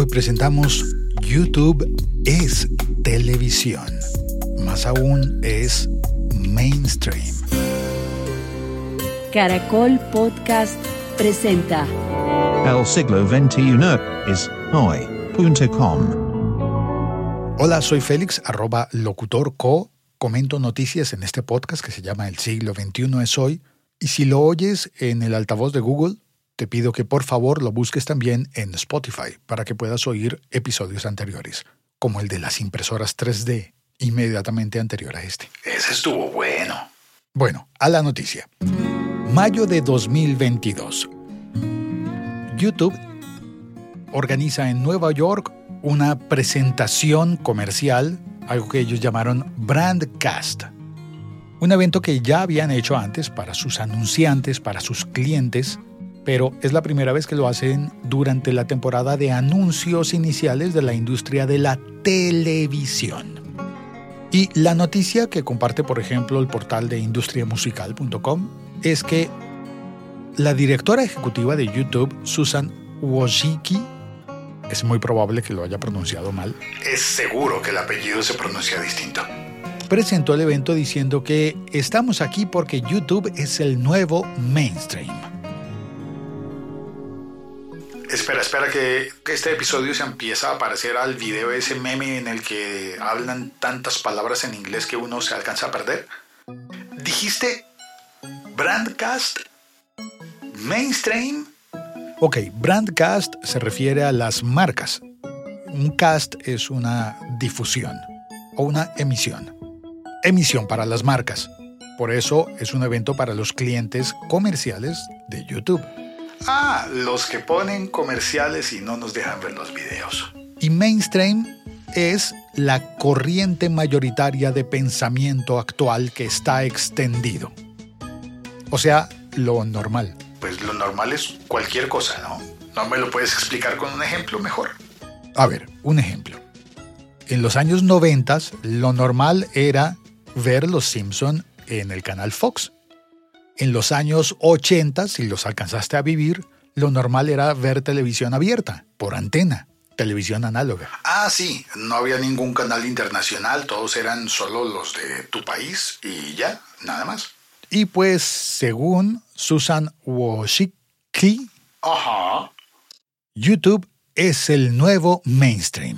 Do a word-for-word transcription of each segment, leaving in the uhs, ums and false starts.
Hoy presentamos YouTube es televisión. Más aún es mainstream. Caracol Podcast presenta El siglo veintiuno es hoy punto com. Hola, soy Félix, arroba locutorco. Comento noticias en este podcast que se llama El siglo veintiuno es hoy. Y si lo oyes en el altavoz de Google, te pido que por favor lo busques también en Spotify para que puedas oír episodios anteriores, como el de las impresoras tres D, inmediatamente anterior a este. Ese estuvo bueno. Bueno, a la noticia. Mayo de dos mil veintidós. YouTube organiza en Nueva York una presentación comercial, algo que ellos llamaron Brandcast. Un evento que ya habían hecho antes para sus anunciantes, para sus clientes, pero es la primera vez que lo hacen durante la temporada de anuncios iniciales de la industria de la televisión. Y la noticia que comparte, por ejemplo, el portal de industria musical punto com es que la directora ejecutiva de YouTube, Susan Wojcicki, es muy probable que lo haya pronunciado mal. Es seguro que el apellido se pronuncia distinto. Presentó el evento diciendo que estamos aquí porque YouTube es el nuevo mainstream. Espera, espera, que, que este episodio se empieza a parecer al video, ese meme en el que hablan tantas palabras en inglés que uno se alcanza a perder. ¿Dijiste Brandcast? ¿Mainstream? Ok, Brandcast se refiere a las marcas. Un cast es una difusión o una emisión. Emisión para las marcas. Por eso es un evento para los clientes comerciales de YouTube. Ah, los que ponen comerciales y no nos dejan ver los videos. Y mainstream es la corriente mayoritaria de pensamiento actual que está extendido. O sea, lo normal. Pues lo normal es cualquier cosa, ¿no? ¿No me lo puedes explicar con un ejemplo mejor? A ver, un ejemplo. En los años noventas, lo normal era ver Los Simpson en el canal Fox. En los años ochenta, si los alcanzaste a vivir, lo normal era ver televisión abierta, por antena, televisión análoga. Ah, sí, no había ningún canal internacional, todos eran solo los de tu país y ya, nada más. Y pues, según Susan Wojcicki, Ajá. YouTube es el nuevo mainstream.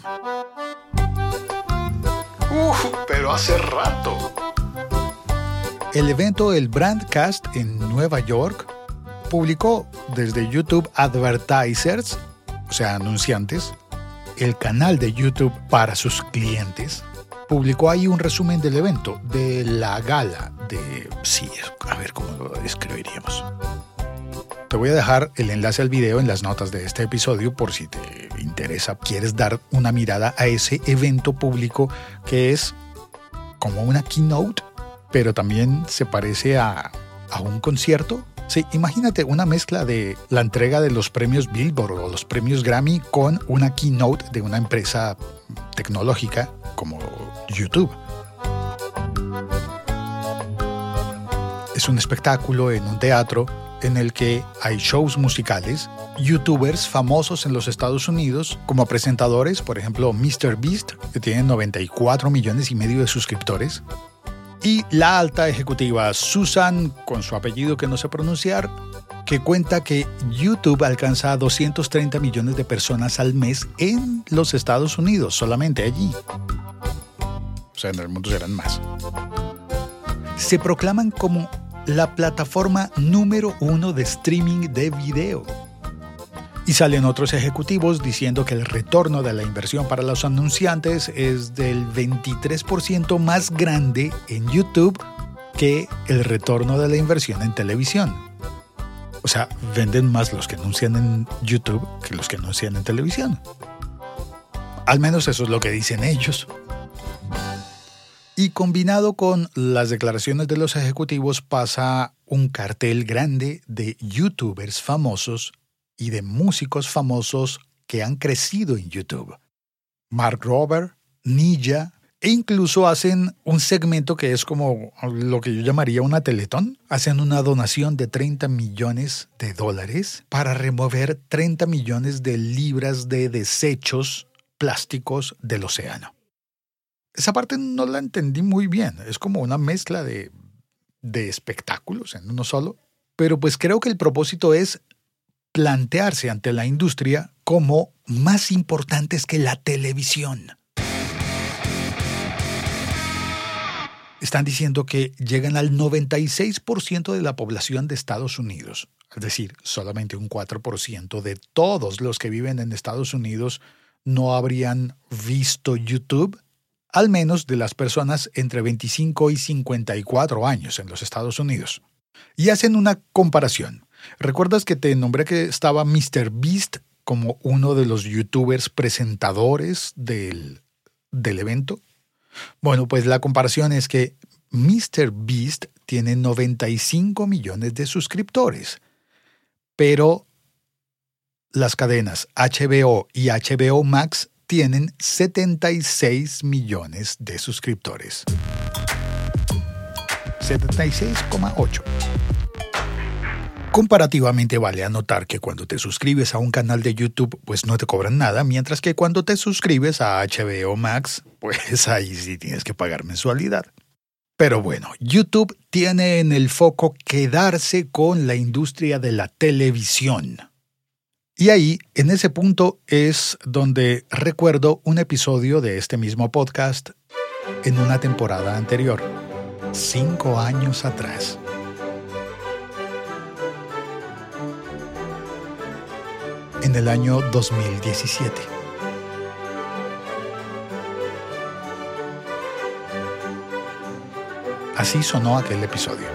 Uf, pero hace rato. El evento El Brandcast en Nueva York publicó desde YouTube Advertisers, o sea, anunciantes, el canal de YouTube para sus clientes. Publicó ahí un resumen del evento, de la gala, de... Sí, a ver cómo lo describiríamos. Te voy a dejar el enlace al video en las notas de este episodio por si te interesa, quieres dar una mirada a ese evento público que es como una keynote, pero también se parece a, a un concierto. Sí, imagínate una mezcla de la entrega de los premios Billboard o los premios Grammy con una keynote de una empresa tecnológica como YouTube. Es un espectáculo en un teatro en el que hay shows musicales, youtubers famosos en los Estados Unidos como presentadores, por ejemplo MrBeast, que tiene noventa y cuatro millones y medio de suscriptores, y la alta ejecutiva Susan, con su apellido que no sé pronunciar, que cuenta que YouTube alcanza a doscientos treinta millones de personas al mes en los Estados Unidos, solamente allí. O sea, en el mundo serán más. Se proclaman como la plataforma número uno de streaming de video. Y salen otros ejecutivos diciendo que el retorno de la inversión para los anunciantes es del veintitrés por ciento más grande en YouTube que el retorno de la inversión en televisión. O sea, venden más los que anuncian en YouTube que los que anuncian en televisión. Al menos eso es lo que dicen ellos. Y combinado con las declaraciones de los ejecutivos pasa un cartel grande de youtubers famosos y de músicos famosos que han crecido en YouTube. Mark Rober, Ninja, E incluso hacen un segmento que es como lo que yo llamaría una teletón. Hacen una donación de treinta millones de dólares para remover treinta millones de libras de desechos plásticos del océano. Esa parte no la entendí muy bien. Es como una mezcla de, de espectáculos en uno solo. Pero pues creo que el propósito es plantearse ante la industria como más importantes que la televisión. Están diciendo que llegan al noventa y seis por ciento de la población de Estados Unidos. Es decir, solamente un cuatro por ciento de todos los que viven en Estados Unidos no habrían visto YouTube, al menos de las personas entre veinticinco y cincuenta y cuatro años en los Estados Unidos. Y hacen una comparación. ¿Recuerdas que te nombré que estaba míster Beast como uno de los youtubers presentadores del, del evento? Bueno, pues la comparación es que míster Beast tiene noventa y cinco millones de suscriptores, pero las cadenas H B O y H B O Max tienen setenta y seis millones de suscriptores. setenta y seis coma ocho. Comparativamente vale anotar que cuando te suscribes a un canal de YouTube, pues no te cobran nada, mientras que cuando te suscribes a H B O Max, pues ahí sí tienes que pagar mensualidad. Pero bueno, YouTube tiene en el foco quedarse con la industria de la televisión. Y ahí, en ese punto, es donde recuerdo un episodio de este mismo podcast en una temporada anterior, cinco años atrás. En el año dos mil diecisiete. Así sonó aquel episodio.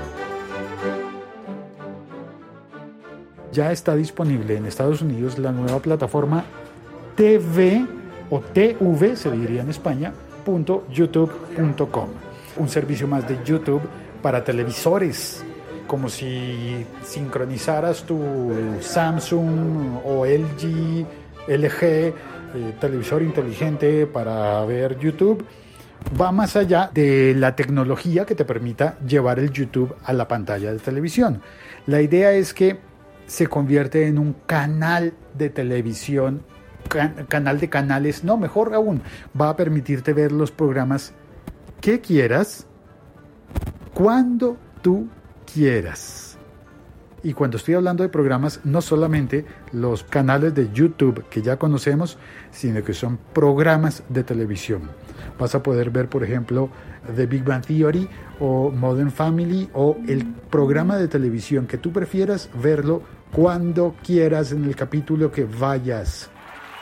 Ya está disponible en Estados Unidos la nueva plataforma T V o T V, se diría en España, punto youtube punto com. Un servicio más de YouTube para televisores, como si sincronizaras tu Samsung o L G, L G, eh, televisor inteligente para ver YouTube. Va más allá de la tecnología que te permita llevar el YouTube a la pantalla de televisión. La idea es que se convierte en un canal de televisión, can- canal de canales, no, mejor aún, va a permitirte ver los programas que quieras, cuando tú quieras. Y cuando estoy hablando de programas, no solamente los canales de YouTube que ya conocemos, sino que son programas de televisión. Vas a poder ver, por ejemplo, The Big Bang Theory o Modern Family o el programa de televisión que tú prefieras, verlo cuando quieras en el capítulo que vayas.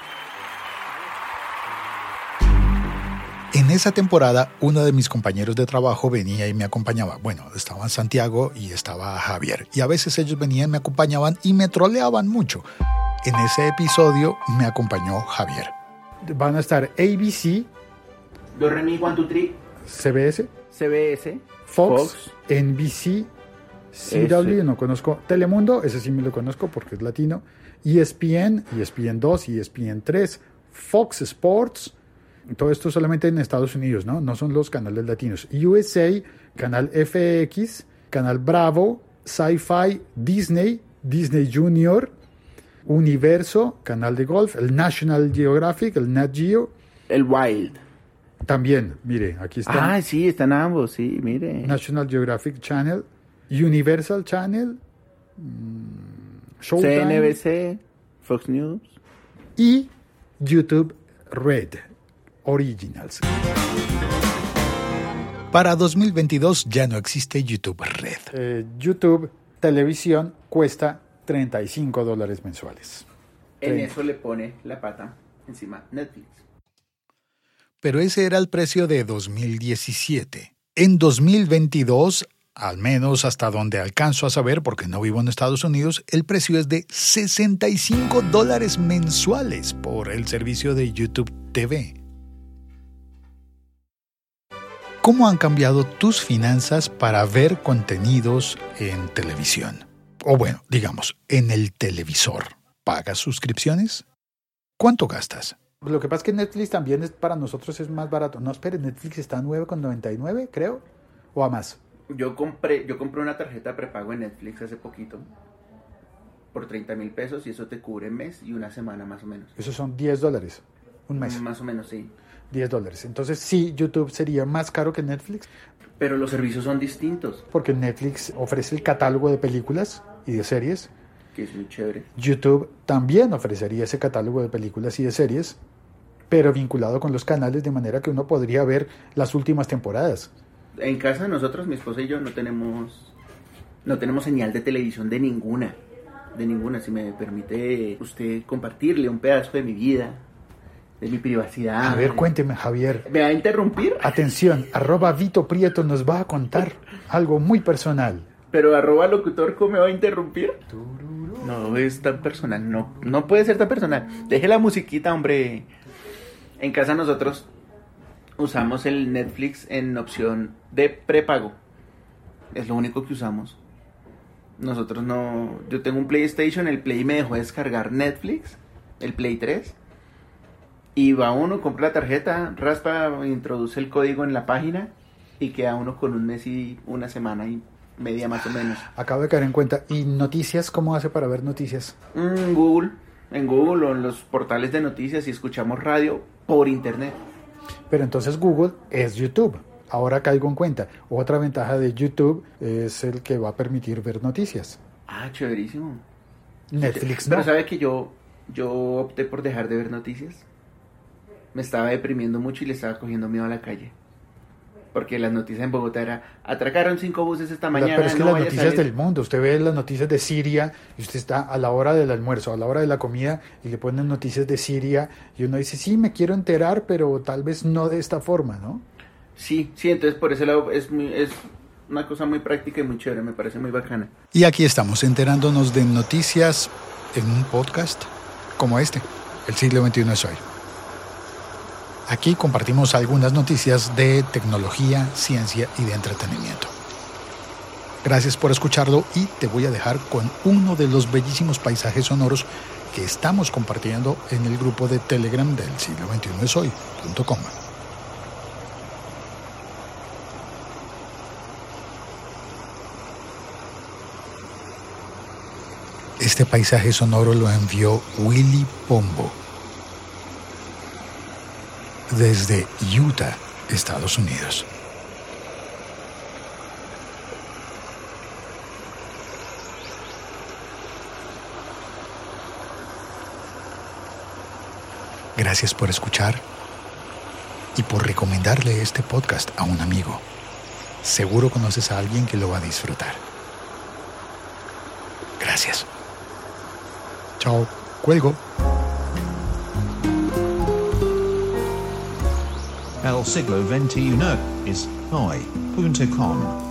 En esa temporada, uno de mis compañeros de trabajo venía y me acompañaba. Bueno, estaban Santiago y estaba Javier. Y a veces ellos venían, me acompañaban y me troleaban mucho. En ese episodio me acompañó Javier. Van a estar A B C, Do, Re, Mi, One, Two, Three, C B S, C B S, Fox, Fox, N B C, C W, no conozco, Telemundo, ese sí me lo conozco porque es latino, E S P N, E S P N dos, E S P N tres, Fox Sports. Todo esto solamente en Estados Unidos, ¿no? No son los canales latinos. U S A, canal F X, canal Bravo, Sci-Fi, Disney, Disney Junior, Universo, canal de golf, el National Geographic, el Nat Geo. el Wild. También, mire, aquí está. Ah, sí, están ambos, sí, mire. National Geographic Channel, Universal Channel, Showtime, C N B C, Fox News. y YouTube Red Originals. Para dos mil veintidós ya no existe YouTube Red. Eh, YouTube Televisión cuesta treinta y cinco dólares mensuales. En treinta. eso le pone la pata encima Netflix. Pero ese era el precio de dos mil diecisiete. En dos mil veintidós, al menos hasta donde alcanzo a saber, porque no vivo en Estados Unidos, el precio es de sesenta y cinco dólares mensuales por el servicio de YouTube T V. ¿Cómo han cambiado tus finanzas para ver contenidos en televisión? O bueno, digamos, en el televisor. ¿Pagas suscripciones? ¿Cuánto gastas? Lo que pasa es que Netflix también es, para nosotros es más barato. No, espere, Netflix está a nueve con noventa y nueve, creo, o a más. Yo compré, yo compré una tarjeta prepago en Netflix hace poquito por treinta mil pesos y eso te cubre un mes y una semana más o menos. Eso son diez dólares, un mes. Más o menos, sí. diez dólares. Entonces sí, YouTube sería más caro que Netflix. Pero los servicios son distintos. Porque Netflix ofrece el catálogo de películas y de series. Que es muy chévere. YouTube también ofrecería ese catálogo de películas y de series, pero vinculado con los canales, de manera que uno podría ver las últimas temporadas. En casa nosotros, mi esposa y yo, no tenemos no tenemos señal de televisión de ninguna. De ninguna, si me permite usted compartirle un pedazo de mi vida, de mi privacidad. A ver, cuénteme, Javier. ¿Me va a interrumpir? Atención, arroba Vito Prieto nos va a contar algo muy personal. Pero arroba locutorco me va a interrumpir. No es tan personal, no, no puede ser tan personal. Deje la musiquita, hombre. En casa nosotros usamos el Netflix en opción de prepago. Es lo único que usamos. Nosotros no... Yo tengo un PlayStation, el Play me dejó descargar Netflix, el Play tres. Y va uno, compra la tarjeta, raspa, introduce el código en la página y queda uno con un mes y una semana y media más o menos. Acabo de caer en cuenta. ¿Y noticias? ¿Cómo hace para ver noticias? En Google, en Google o en los portales de noticias y escuchamos radio por internet. Pero entonces Google es YouTube. Ahora caigo en cuenta. Otra ventaja de YouTube es el que va a permitir ver noticias. Ah, chéverísimo. Netflix Pero no. ¿sabe que yo, yo opté por dejar de ver noticias? Me estaba deprimiendo mucho y le estaba cogiendo miedo a la calle. Porque las noticias en Bogotá era, atracaron cinco buses esta mañana. Pero es que no las vaya a noticias salir. del mundo, usted ve las noticias de Siria y usted está a la hora del almuerzo, a la hora de la comida y le ponen noticias de Siria y uno dice, sí, me quiero enterar, pero tal vez no de esta forma, ¿no? Sí, sí, entonces por ese lado es, muy, es una cosa muy práctica y muy chévere, me parece muy bacana. Y aquí estamos enterándonos de noticias en un podcast como este, El siglo veintiuno es hoy. Aquí compartimos algunas noticias de tecnología, ciencia y de entretenimiento. Gracias por escucharlo y te voy a dejar con uno de los bellísimos paisajes sonoros que estamos compartiendo en el grupo de Telegram del siglo veintiuno es hoy punto com. Este paisaje sonoro lo envió Willy Pombo desde Utah, Estados Unidos. Gracias por escuchar y por recomendarle este podcast a un amigo. Seguro conoces a alguien que lo va a disfrutar. Gracias. Chao, cuelgo. El siglo veintiuno es hoy punto com.